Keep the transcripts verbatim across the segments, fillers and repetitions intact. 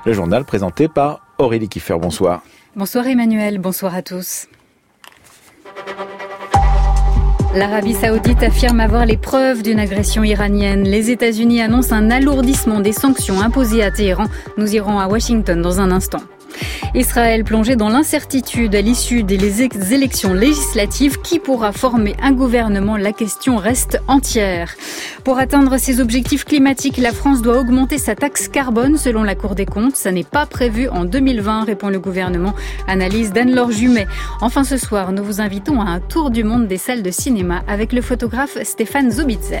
Le journal présenté par Aurélie Kiffer. Bonsoir. Bonsoir Emmanuel, bonsoir à tous. L'Arabie Saoudite affirme avoir les preuves d'une agression iranienne. Les États-Unis annoncent un alourdissement des sanctions imposées à Téhéran. Nous irons à Washington dans un instant. Israël plongé dans l'incertitude à l'issue des élections législatives. Qui pourra former un gouvernement? La question reste entière. Pour atteindre ses objectifs climatiques, la France doit augmenter sa taxe carbone selon la Cour des comptes. Ça n'est pas prévu en deux mille vingt, répond le gouvernement. Analyse d'Anne-Laure Jumet. Enfin ce soir, nous vous invitons à un tour du monde des salles de cinéma avec le photographe Stéphane Zobitzer.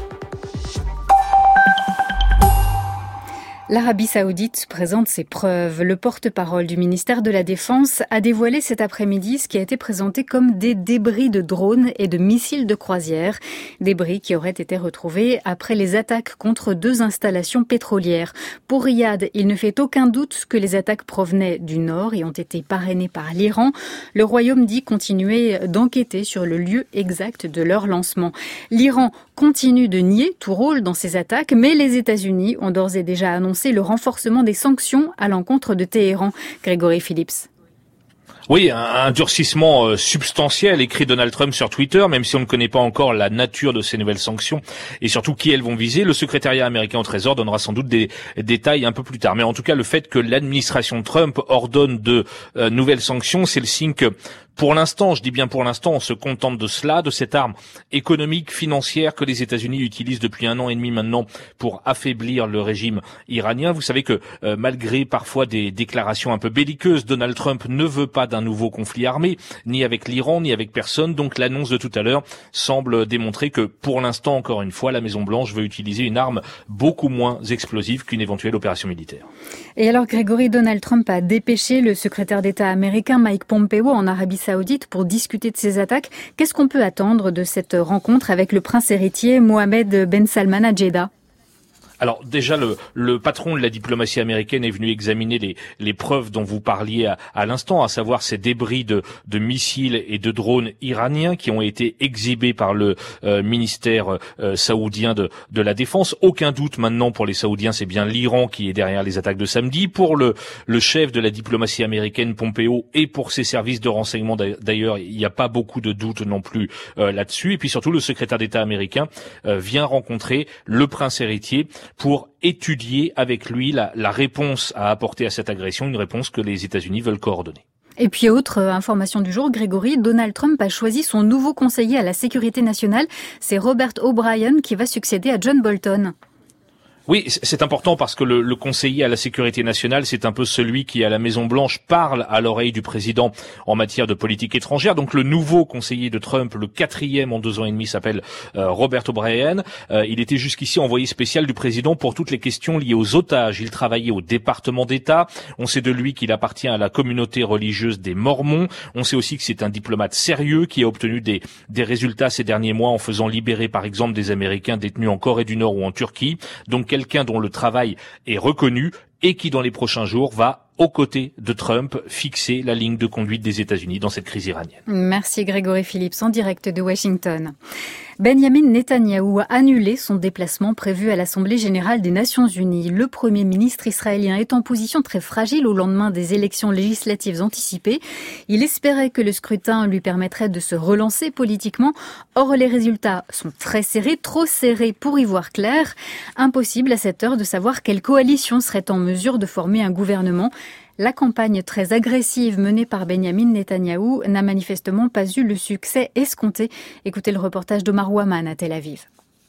L'Arabie Saoudite présente ses preuves. Le porte-parole du ministère de la Défense a dévoilé cet après-midi ce qui a été présenté comme des débris de drones et de missiles de croisière. Débris qui auraient été retrouvés après les attaques contre deux installations pétrolières. Pour Riyad, il ne fait aucun doute que les attaques provenaient du nord et ont été parrainées par l'Iran. Le Royaume dit continuer d'enquêter sur le lieu exact de leur lancement. L'Iran continue de nier tout rôle dans ces attaques, mais les États-Unis ont d'ores et déjà annoncé le renforcement des sanctions à l'encontre de Téhéran. Grégory Phillips. Oui, un, un durcissement euh, substantiel, écrit Donald Trump sur Twitter, même si on ne connaît pas encore la nature de ces nouvelles sanctions et surtout qui elles vont viser. Le secrétariat américain au Trésor donnera sans doute des, des détails un peu plus tard. Mais en tout cas, le fait que l'administration Trump ordonne de euh, nouvelles sanctions, c'est le signe que pour l'instant, je dis bien pour l'instant, on se contente de cela, de cette arme économique, financière que les États-Unis utilisent depuis un an et demi maintenant pour affaiblir le régime iranien. Vous savez que euh, malgré parfois des déclarations un peu belliqueuses, Donald Trump ne veut pas d'un nouveau conflit armé, ni avec l'Iran, ni avec personne. Donc l'annonce de tout à l'heure semble démontrer que pour l'instant, encore une fois, la Maison-Blanche veut utiliser une arme beaucoup moins explosive qu'une éventuelle opération militaire. Et alors Grégory, Donald Trump a dépêché le secrétaire d'État américain Mike Pompeo en Arabie Saoudite pour discuter de ces attaques. Qu'est-ce qu'on peut attendre de cette rencontre avec le prince héritier Mohammed Ben Salman à Jeddah ? Alors déjà, le, le patron de la diplomatie américaine est venu examiner les, les preuves dont vous parliez à, à l'instant, à savoir ces débris de, de missiles et de drones iraniens qui ont été exhibés par le euh, ministère euh, saoudien de, de la Défense. Aucun doute maintenant pour les Saoudiens, c'est bien l'Iran qui est derrière les attaques de samedi. Pour le, le chef de la diplomatie américaine, Pompeo, et pour ses services de renseignement d'ailleurs, il n'y a pas beaucoup de doute non plus euh, là-dessus. Et puis surtout, le secrétaire d'État américain euh, vient rencontrer le prince héritier pour étudier avec lui la, la réponse à apporter à cette agression, une réponse que les États-Unis veulent coordonner. Et puis autre information du jour, Grégory, Donald Trump a choisi son nouveau conseiller à la sécurité nationale. C'est Robert O'Brien qui va succéder à John Bolton. Oui, c'est important parce que le, le conseiller à la sécurité nationale, c'est un peu celui qui, à la Maison-Blanche, parle à l'oreille du président en matière de politique étrangère. Donc le nouveau conseiller de Trump, le quatrième en deux ans et demi, s'appelle euh, Robert O'Brien. Euh, il était jusqu'ici envoyé spécial du président pour toutes les questions liées aux otages. Il travaillait au département d'État. On sait de lui qu'il appartient à la communauté religieuse des Mormons. On sait aussi que c'est un diplomate sérieux qui a obtenu des, des résultats ces derniers mois en faisant libérer, par exemple, des Américains détenus en Corée du Nord ou en Turquie. Donc quelqu'un dont le travail est reconnu et qui, dans les prochains jours, va, aux côtés de Trump, fixer la ligne de conduite des États-Unis dans cette crise iranienne. Merci Grégory Phillips, en direct de Washington. Benjamin Netanyahou a annulé son déplacement prévu à l'Assemblée générale des Nations unies. Le Premier ministre israélien est en position très fragile au lendemain des élections législatives anticipées. Il espérait que le scrutin lui permettrait de se relancer politiquement. Or, les résultats sont très serrés, trop serrés pour y voir clair. Impossible à cette heure de savoir quelle coalition serait en mesure de former un gouvernement. La campagne très agressive menée par Benjamin Netanyahou n'a manifestement pas eu le succès escompté. Écoutez le reportage d'Omar Ouaman à Tel Aviv.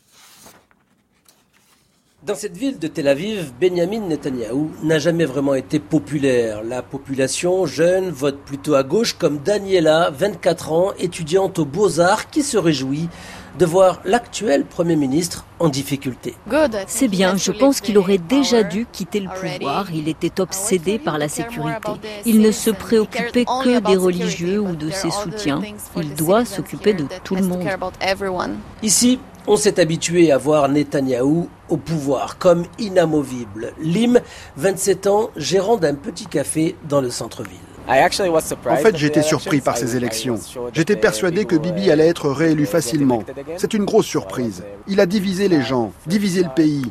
Dans cette ville de Tel Aviv, Benjamin Netanyahou n'a jamais vraiment été populaire. La population jeune vote plutôt à gauche, comme Daniela, vingt-quatre ans, étudiante aux Beaux-Arts, qui se réjouit de voir l'actuel Premier ministre en difficulté. C'est bien, je pense qu'il aurait déjà dû quitter le pouvoir. Il était obsédé par la sécurité. Il ne se préoccupait que des religieux ou de ses soutiens. Il doit s'occuper de tout le monde. Ici, on s'est habitué à voir Netanyahou au pouvoir comme inamovible. Lim, vingt-sept ans, gérant d'un petit café dans le centre-ville. En fait, j'étais surpris par ces élections. J'étais persuadé que Bibi allait être réélu facilement. C'est une grosse surprise. Il a divisé les gens, divisé le pays.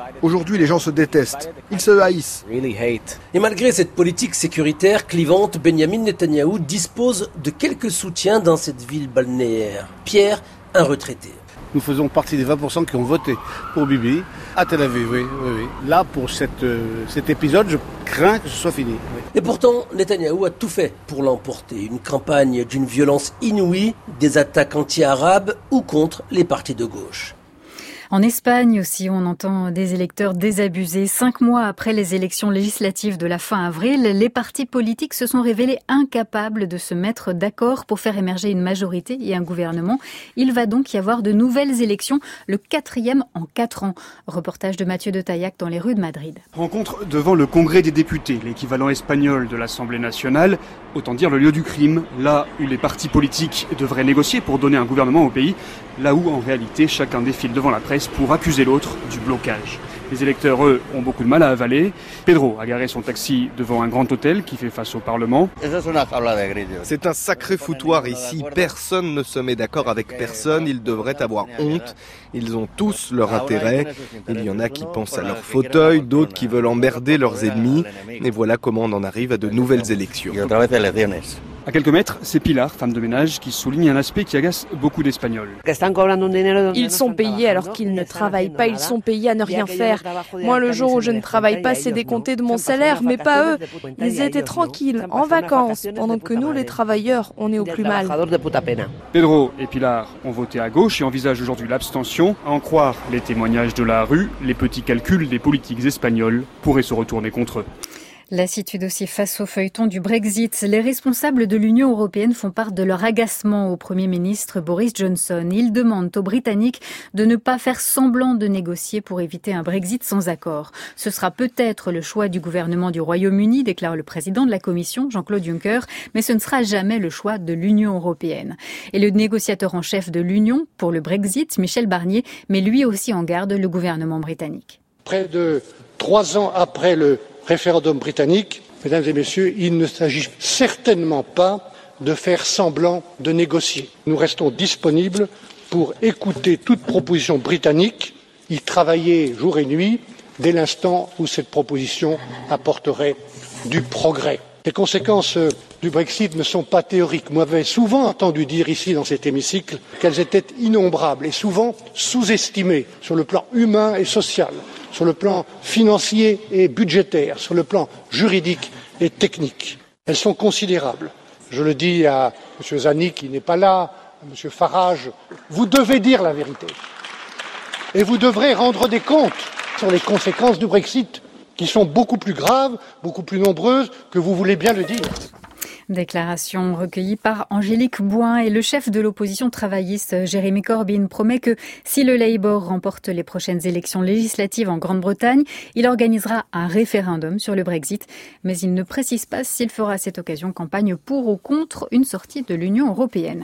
Aujourd'hui, les gens se détestent. Ils se haïssent. Et malgré cette politique sécuritaire clivante, Benyamin Netanyahou dispose de quelques soutiens dans cette ville balnéaire. Pierre, un retraité. Nous faisons partie des vingt pour cent qui ont voté pour Bibi à Tel Aviv, oui, oui, oui. Là, pour cette, euh, cet épisode, je crains que ce soit fini. Oui. Et pourtant, Netanyahou a tout fait pour l'emporter. Une campagne d'une violence inouïe, des attaques anti-arabes ou contre les partis de gauche. En Espagne aussi, on entend des électeurs désabusés. Cinq mois après les élections législatives de la fin avril, les partis politiques se sont révélés incapables de se mettre d'accord pour faire émerger une majorité et un gouvernement. Il va donc y avoir de nouvelles élections, le quatrième en quatre ans. Reportage de Mathieu de Taillac dans les rues de Madrid. Rencontre devant le Congrès des députés, l'équivalent espagnol de l'Assemblée nationale, autant dire le lieu du crime, là où les partis politiques devraient négocier pour donner un gouvernement au pays, là où en réalité chacun défile devant la presse pour accuser l'autre du blocage. Les électeurs, eux, ont beaucoup de mal à avaler. Pedro a garé son taxi devant un grand hôtel qui fait face au Parlement. C'est un sacré foutoir ici. Personne ne se met d'accord avec personne. Ils devraient avoir honte. Ils ont tous leur intérêt. Il y en a qui pensent à leur fauteuil, d'autres qui veulent emmerder leurs ennemis. Et voilà comment on en arrive à de nouvelles élections. À quelques mètres, c'est Pilar, femme de ménage, qui souligne un aspect qui agace beaucoup d'Espagnols. Ils sont payés alors qu'ils ne travaillent pas, ils sont payés à ne rien faire. Moi, le jour où je ne travaille pas, c'est décompté de mon salaire, mais pas eux. Ils étaient tranquilles, en vacances, pendant que nous, les travailleurs, on est au plus mal. Pedro et Pilar ont voté à gauche et envisagent aujourd'hui l'abstention. À en croire les témoignages de la rue, les petits calculs des politiques espagnols pourraient se retourner contre eux. Lassitude aussi face au feuilleton du Brexit. Les responsables de l'Union européenne font part de leur agacement au Premier ministre Boris Johnson. Ils demandent aux Britanniques de ne pas faire semblant de négocier pour éviter un Brexit sans accord. Ce sera peut-être le choix du gouvernement du Royaume-Uni, déclare le président de la Commission, Jean-Claude Juncker, mais ce ne sera jamais le choix de l'Union européenne. Et le négociateur en chef de l'Union pour le Brexit, Michel Barnier, met lui aussi en garde le gouvernement britannique. Près de trois ans après le référendum britannique, mesdames et messieurs, il ne s'agit certainement pas de faire semblant de négocier. Nous restons disponibles pour écouter toute proposition britannique, y travailler jour et nuit, dès l'instant où cette proposition apporterait du progrès. Les conséquences du Brexit ne sont pas théoriques. Moi, j'avais souvent entendu dire ici dans cet hémicycle qu'elles étaient innombrables et souvent sous-estimées sur le plan humain et social, sur le plan financier et budgétaire, sur le plan juridique et technique. Elles sont considérables. Je le dis à M. Zanni qui n'est pas là, à M. Farage, vous devez dire la vérité. Et vous devrez rendre des comptes sur les conséquences du Brexit, qui sont beaucoup plus graves, beaucoup plus nombreuses que vous voulez bien le dire. Déclaration recueillie par Angélique Bouin et le chef de l'opposition travailliste Jeremy Corbyn promet que si le Labour remporte les prochaines élections législatives en Grande-Bretagne, il organisera un référendum sur le Brexit, mais il ne précise pas s'il fera à cette occasion campagne pour ou contre une sortie de l'Union européenne.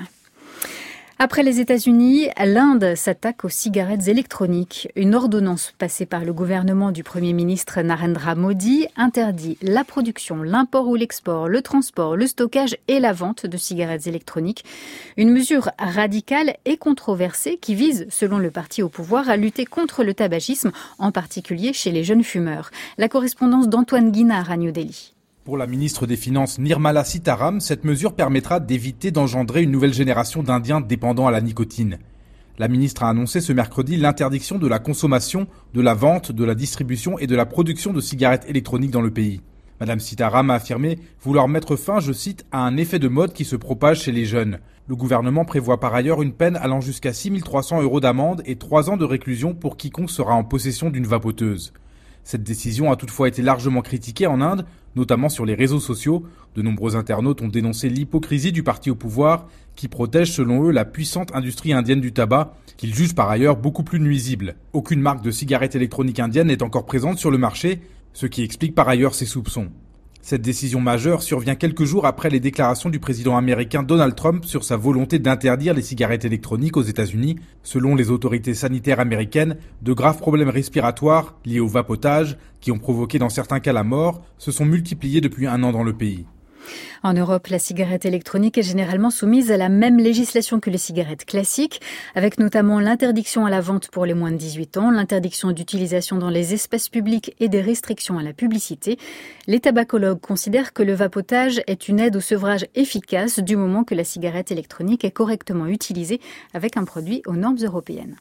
Après les États-Unis, l'Inde s'attaque aux cigarettes électroniques. Une ordonnance passée par le gouvernement du Premier ministre Narendra Modi interdit la production, l'import ou l'export, le transport, le stockage et la vente de cigarettes électroniques. Une mesure radicale et controversée qui vise, selon le parti au pouvoir, à lutter contre le tabagisme, en particulier chez les jeunes fumeurs. La correspondance d'Antoine Guinard à New Delhi. Pour la ministre des Finances Nirmala Sitharaman, cette mesure permettra d'éviter d'engendrer une nouvelle génération d'Indiens dépendants à la nicotine. La ministre a annoncé ce mercredi l'interdiction de la consommation, de la vente, de la distribution et de la production de cigarettes électroniques dans le pays. Madame Sitharaman a affirmé vouloir mettre fin, je cite, à un effet de mode qui se propage chez les jeunes. Le gouvernement prévoit par ailleurs une peine allant jusqu'à six mille trois cents euros d'amende et trois ans de réclusion pour quiconque sera en possession d'une vapoteuse. Cette décision a toutefois été largement critiquée en Inde, notamment sur les réseaux sociaux. De nombreux internautes ont dénoncé l'hypocrisie du parti au pouvoir, qui protège selon eux la puissante industrie indienne du tabac, qu'ils jugent par ailleurs beaucoup plus nuisible. Aucune marque de cigarettes électroniques indienne n'est encore présente sur le marché, ce qui explique par ailleurs ces soupçons. Cette décision majeure survient quelques jours après les déclarations du président américain Donald Trump sur sa volonté d'interdire les cigarettes électroniques aux États-Unis. Selon les autorités sanitaires américaines, de graves problèmes respiratoires liés au vapotage, qui ont provoqué dans certains cas la mort, se sont multipliés depuis un an dans le pays. En Europe, la cigarette électronique est généralement soumise à la même législation que les cigarettes classiques, avec notamment l'interdiction à la vente pour les moins de dix-huit ans, l'interdiction d'utilisation dans les espaces publics et des restrictions à la publicité. Les tabacologues considèrent que le vapotage est une aide au sevrage efficace du moment que la cigarette électronique est correctement utilisée avec un produit aux normes européennes.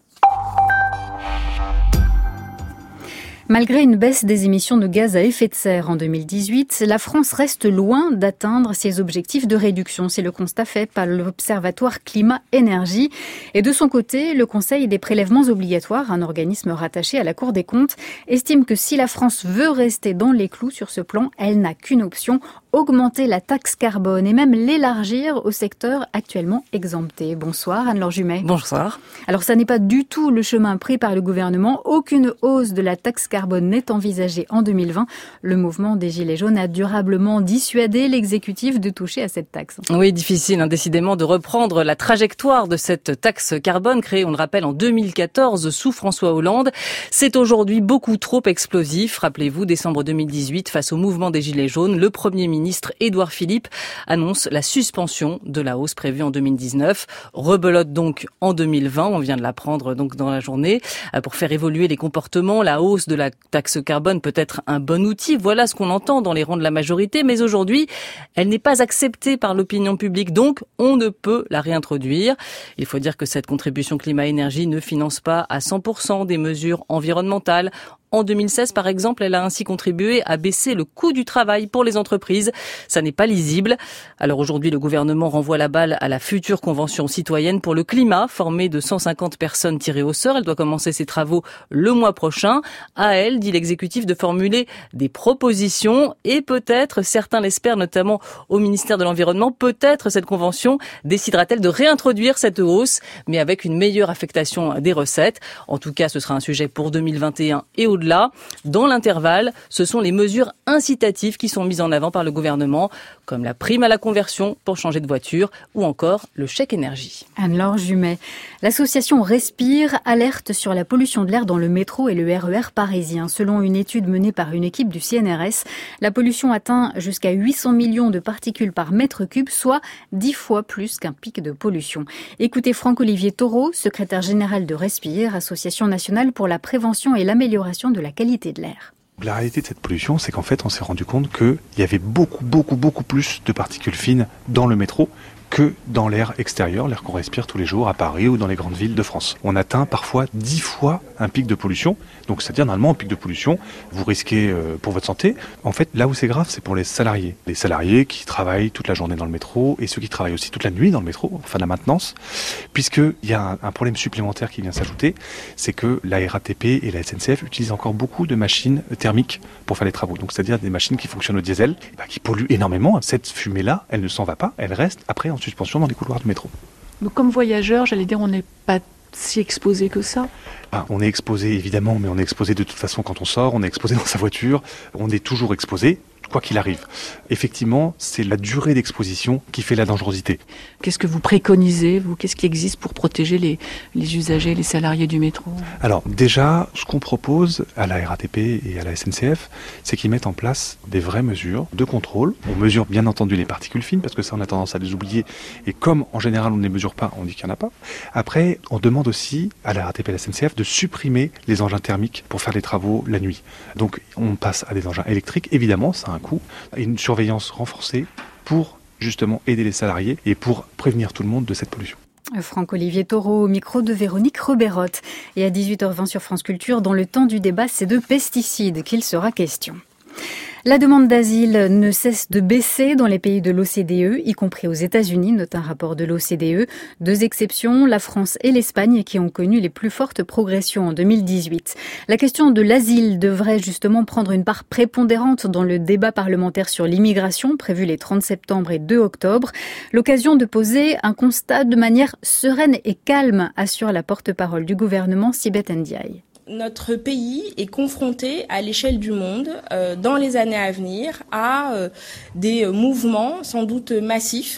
Malgré une baisse des émissions de gaz à effet de serre en deux mille dix-huit, la France reste loin d'atteindre ses objectifs de réduction. C'est le constat fait par l'Observatoire Climat-Énergie. Et de son côté, le Conseil des prélèvements obligatoires, un organisme rattaché à la Cour des comptes, estime que si la France veut rester dans les clous sur ce plan, elle n'a qu'une option, augmenter la taxe carbone et même l'élargir au secteur actuellement exempté. Bonsoir Anne-Laure Jumet. Bonsoir. Alors ça n'est pas du tout le chemin pris par le gouvernement. Aucune hausse de la taxe carbone n'est envisagée en deux mille vingt. Le mouvement des Gilets jaunes a durablement dissuadé l'exécutif de toucher à cette taxe. Oui, difficile hein, décidément de reprendre la trajectoire de cette taxe carbone créée, on le rappelle, en deux mille quatorze sous François Hollande. C'est aujourd'hui beaucoup trop explosif. Rappelez-vous, décembre deux mille dix-huit, face au mouvement des Gilets jaunes, le Premier ministre ministre Édouard Philippe annonce la suspension de la hausse prévue en deux mille dix-neuf. Rebelote donc en deux mille vingt, on vient de l'apprendre donc dans la journée. Pour faire évoluer les comportements, la hausse de la taxe carbone peut être un bon outil. Voilà ce qu'on entend dans les rangs de la majorité. Mais aujourd'hui, elle n'est pas acceptée par l'opinion publique. Donc, on ne peut la réintroduire. Il faut dire que cette contribution climat-énergie ne finance pas à cent pour cent des mesures environnementales. En deux mille seize, par exemple, elle a ainsi contribué à baisser le coût du travail pour les entreprises. Ça n'est pas lisible. Alors aujourd'hui, le gouvernement renvoie la balle à la future convention citoyenne pour le climat, formée de cent cinquante personnes tirées au sort. Elle doit commencer ses travaux le mois prochain. À elle, dit l'exécutif, de formuler des propositions et peut-être, certains l'espèrent, notamment au ministère de l'Environnement, peut-être cette convention décidera-t-elle de réintroduire cette hausse, mais avec une meilleure affectation des recettes. En tout cas, ce sera un sujet pour deux mille vingt et un et au-delà. Là, dans l'intervalle, ce sont les mesures incitatives qui sont mises en avant par le gouvernement, comme la prime à la conversion pour changer de voiture ou encore le chèque énergie. Anne-Laure Jumet. L'association Respire alerte sur la pollution de l'air dans le métro et le R E R parisien. Selon une étude menée par une équipe du C N R S, la pollution atteint jusqu'à huit cents millions de particules par mètre cube, soit dix fois plus qu'un pic de pollution. Écoutez Franck-Olivier Taureau, secrétaire général de Respire, association nationale pour la prévention et l'amélioration de la qualité de l'air. La réalité de cette pollution, c'est qu'en fait, on s'est rendu compte qu'il y avait beaucoup, beaucoup, beaucoup plus de particules fines dans le métro que dans l'air extérieur, l'air qu'on respire tous les jours à Paris ou dans les grandes villes de France. On atteint parfois dix fois un pic de pollution. Donc, c'est-à-dire, normalement, un pic de pollution, vous risquez euh, pour votre santé. En fait, là où c'est grave, c'est pour les salariés. Les salariés qui travaillent toute la journée dans le métro et ceux qui travaillent aussi toute la nuit dans le métro, enfin la maintenance, puisqu'il y a un, un problème supplémentaire qui vient s'ajouter, c'est que la R A T P et la S N C F utilisent encore beaucoup de machines thermiques pour faire les travaux. Donc, c'est-à-dire des machines qui fonctionnent au diesel, bah, qui polluent énormément. Cette fumée-là, elle ne s'en va pas, elle reste après en suspension dans les couloirs du métro. Donc, comme voyageur, j'allais dire, on n'est pas si exposé que ça. Ah, on est exposé évidemment, mais on est exposé de toute façon quand on sort, on est exposé dans sa voiture, on est toujours exposé, quoi qu'il arrive. Effectivement, c'est la durée d'exposition qui fait la dangerosité. Qu'est-ce que vous préconisez, vous ? Qu'est-ce qui existe pour protéger les, les usagers, les salariés du métro ? Alors déjà, ce qu'on propose à la R A T P et à la S N C F, c'est qu'ils mettent en place des vraies mesures de contrôle. On mesure bien entendu les particules fines, parce que ça on a tendance à les oublier, et comme en général on ne les mesure pas, on dit qu'il n'y en a pas. Après, on demande aussi à la R A T P et à la S N C F de supprimer les engins thermiques pour faire les travaux la nuit. Donc on passe à des engins électriques, évidemment, ça a un coût, et une surveillance renforcée pour justement aider les salariés et pour prévenir tout le monde de cette pollution. Franck-Olivier Taureau au micro de Véronique Rebeyrotte. Et à dix-huit heures vingt sur France Culture, dans le temps du débat, c'est de pesticides qu'il sera question. La demande d'asile ne cesse de baisser dans les pays de l'O C D E, y compris aux États-Unis, note un rapport de l'O C D E. Deux exceptions, la France et l'Espagne, qui ont connu les plus fortes progressions en deux mille dix-huit. La question de l'asile devrait justement prendre une part prépondérante dans le débat parlementaire sur l'immigration, prévu les trente septembre et deux octobre. L'occasion de poser un constat de manière sereine et calme, assure la porte-parole du gouvernement, Sibeth Ndiaye. Notre pays est confronté à l'échelle du monde, euh, dans les années à venir, à euh, des mouvements sans doute massifs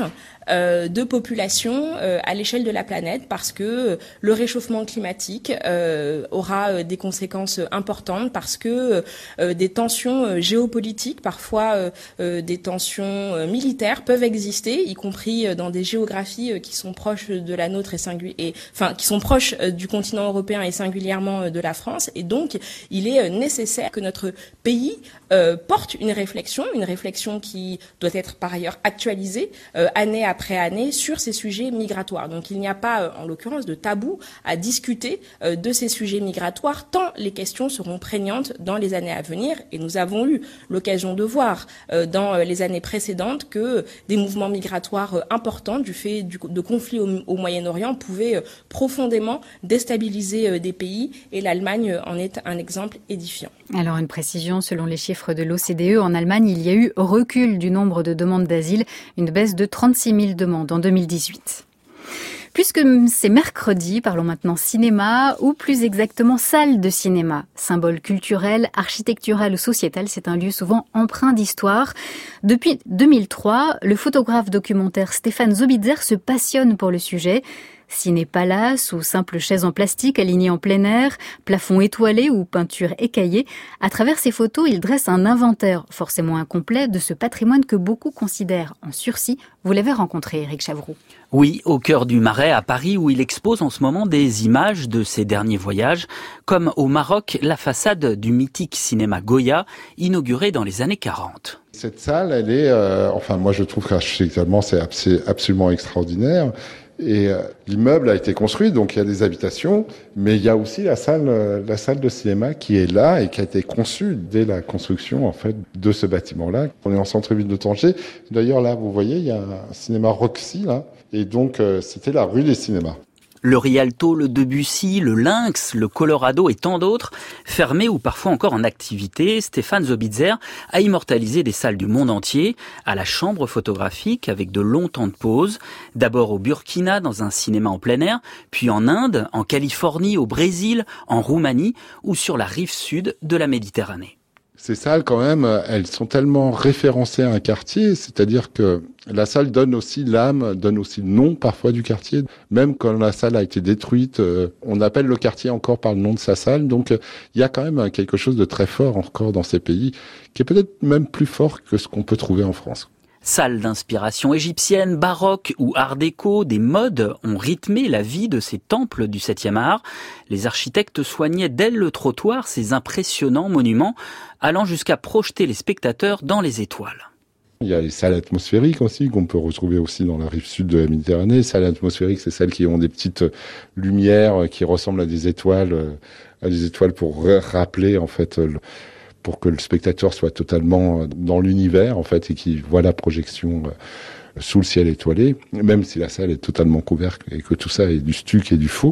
euh, de population euh, à l'échelle de la planète, parce que le réchauffement climatique euh, aura des conséquences importantes, parce que euh, des tensions géopolitiques, parfois euh, des tensions militaires peuvent exister, y compris dans des géographies qui sont proches de la nôtre et singu- et enfin qui sont proches du continent européen et singulièrement de la France. Et donc, il est nécessaire que notre pays euh, porte une réflexion, une réflexion qui doit être par ailleurs actualisée euh, année après année sur ces sujets migratoires. Donc, il n'y a pas, euh, en l'occurrence, de tabou à discuter euh, de ces sujets migratoires, tant les questions seront prégnantes dans les années à venir. Et nous avons eu l'occasion de voir euh, dans les années précédentes que des mouvements migratoires euh, importants du fait du, de conflits au, au Moyen-Orient pouvaient euh, profondément déstabiliser euh, des pays, et l'Allemagne en est un exemple édifiant. Alors, une précision, selon les chiffres de l'O C D E, en Allemagne, il y a eu recul du nombre de demandes d'asile, une baisse de trente-six mille demandes en deux mille dix-huit. Puisque c'est mercredi, parlons maintenant cinéma, ou plus exactement salle de cinéma. Symbole culturel, architectural ou sociétal, c'est un lieu souvent empreint d'histoire. Depuis deux mille trois, le photographe documentaire Stéphane Zobitzer se passionne pour le sujet. Ciné-palace ou simple chaise en plastique alignée en plein air, plafond étoilé ou peinture écaillée. À travers ces photos, il dresse un inventaire, forcément incomplet, de ce patrimoine que beaucoup considèrent en sursis. Vous l'avez rencontré, Éric Chavroux. Oui, au cœur du Marais à Paris, où il expose en ce moment des images de ses derniers voyages, comme au Maroc, la façade du mythique cinéma Goya, inauguré dans les années quarante. Cette salle, elle est, euh, enfin moi je trouve qu'architecturalement c'est abs- absolument extraordinaire. Et euh, l'immeuble a été construit, donc il y a des habitations, mais il y a aussi la salle, euh, la salle de cinéma qui est là et qui a été conçue dès la construction en fait de ce bâtiment-là. On est en centre-ville de Tanger. D'ailleurs là, vous voyez, il y a un cinéma Roxy là, et donc euh, c'était la rue des cinémas. Le Rialto, le Debussy, le Lynx, le Colorado et tant d'autres, fermés ou parfois encore en activité, Stéphane Zobitzer a immortalisé des salles du monde entier, à la chambre photographique avec de longs temps de pause, d'abord au Burkina dans un cinéma en plein air, puis en Inde, en Californie, au Brésil, en Roumanie ou sur la rive sud de la Méditerranée. Ces salles, quand même, elles sont tellement référencées à un quartier, c'est-à-dire que la salle donne aussi l'âme, donne aussi le nom parfois du quartier. Même quand la salle a été détruite, on appelle le quartier encore par le nom de sa salle. Donc il y a quand même quelque chose de très fort encore dans ces pays, qui est peut-être même plus fort que ce qu'on peut trouver en France. Salles d'inspiration égyptienne, baroque ou art déco, des modes ont rythmé la vie de ces temples du septième art. Les architectes soignaient dès le trottoir ces impressionnants monuments, allant jusqu'à projeter les spectateurs dans les étoiles. Il y a les salles atmosphériques aussi, qu'on peut retrouver aussi dans la rive sud de la Méditerranée. Les salles atmosphériques, c'est celles qui ont des petites lumières qui ressemblent à des étoiles, à des étoiles pour rappeler en fait le pour que le spectateur soit totalement dans l'univers, en fait, et qu'il voit la projection sous le ciel étoilé, même si la salle est totalement couverte et que tout ça est du stuc et du faux.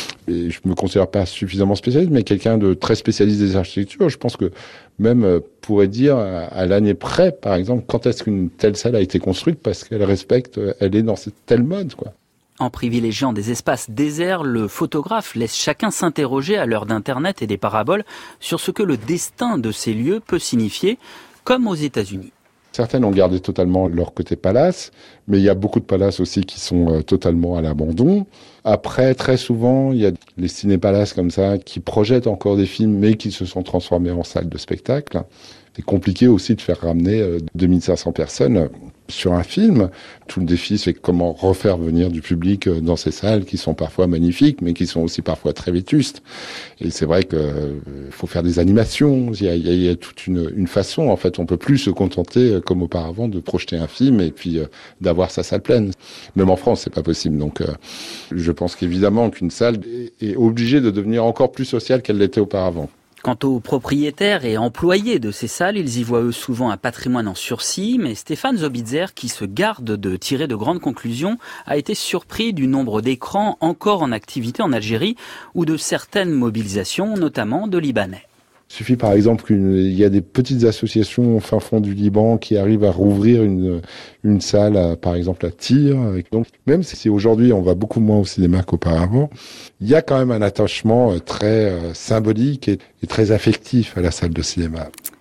Et je me considère pas suffisamment spécialiste, mais quelqu'un de très spécialiste des architectures. Je pense que même pourrait dire à l'année près, par exemple, quand est-ce qu'une telle salle a été construite, parce qu'elle respecte, elle est dans cette telle mode, quoi. En privilégiant des espaces déserts, le photographe laisse chacun s'interroger à l'heure d'Internet et des paraboles sur ce que le destin de ces lieux peut signifier, comme aux États-Unis. Certaines ont gardé totalement leur côté palace, mais il y a beaucoup de palaces aussi qui sont euh, totalement à l'abandon. Après, très souvent, il y a les ciné-palaces comme ça qui projettent encore des films, mais qui se sont transformés en salles de spectacle. C'est compliqué aussi de faire ramener euh, deux mille cinq cents personnes sur un film. Tout le défi, c'est comment refaire venir du public dans ces salles qui sont parfois magnifiques, mais qui sont aussi parfois très vétustes. Et c'est vrai que euh, faut faire des animations. Il y a, il y a, il y a toute une, une façon. En fait, on peut plus se contenter, comme auparavant, de projeter un film et puis euh, d'avoir sa salle pleine. Même en France, c'est pas possible. Donc, euh, je pense qu'évidemment qu'une salle est, est obligée de devenir encore plus sociale qu'elle l'était auparavant. Quant aux propriétaires et employés de ces salles, ils y voient eux souvent un patrimoine en sursis, mais Stéphane Zobitzer, qui se garde de tirer de grandes conclusions, a été surpris du nombre d'écrans encore en activité en Algérie ou de certaines mobilisations, notamment de Libanais. Il suffit par exemple qu'il y a des petites associations au fin fond du Liban qui arrivent à rouvrir une, une salle, à, par exemple à Tyr. Donc, même si aujourd'hui on va beaucoup moins au cinéma qu'auparavant, il y a quand même un attachement très euh, symbolique et, et très affectif à la salle de cinéma.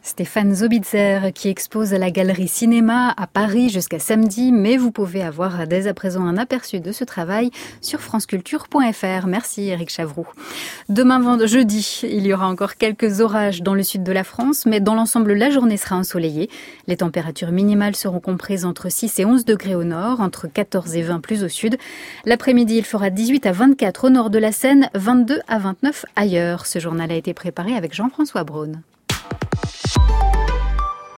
Stéphane Zobitzer qui expose à la Galerie Cinéma à Paris jusqu'à samedi, mais vous pouvez avoir dès à présent un aperçu de ce travail sur franceculture point f r. Merci Eric Chavroux. Demain jeudi, il y aura encore quelques orages dans le sud de la France, mais dans l'ensemble la journée sera ensoleillée. Les températures minimales seront comprises entre six et onze degrés au nord, entre quatorze et vingt plus au sud. L'après-midi, il fera dix-huit à vingt-quatre au nord de la Seine, vingt-deux à vingt-neuf ailleurs. Ce journal a été préparé avec Jean-François Braun.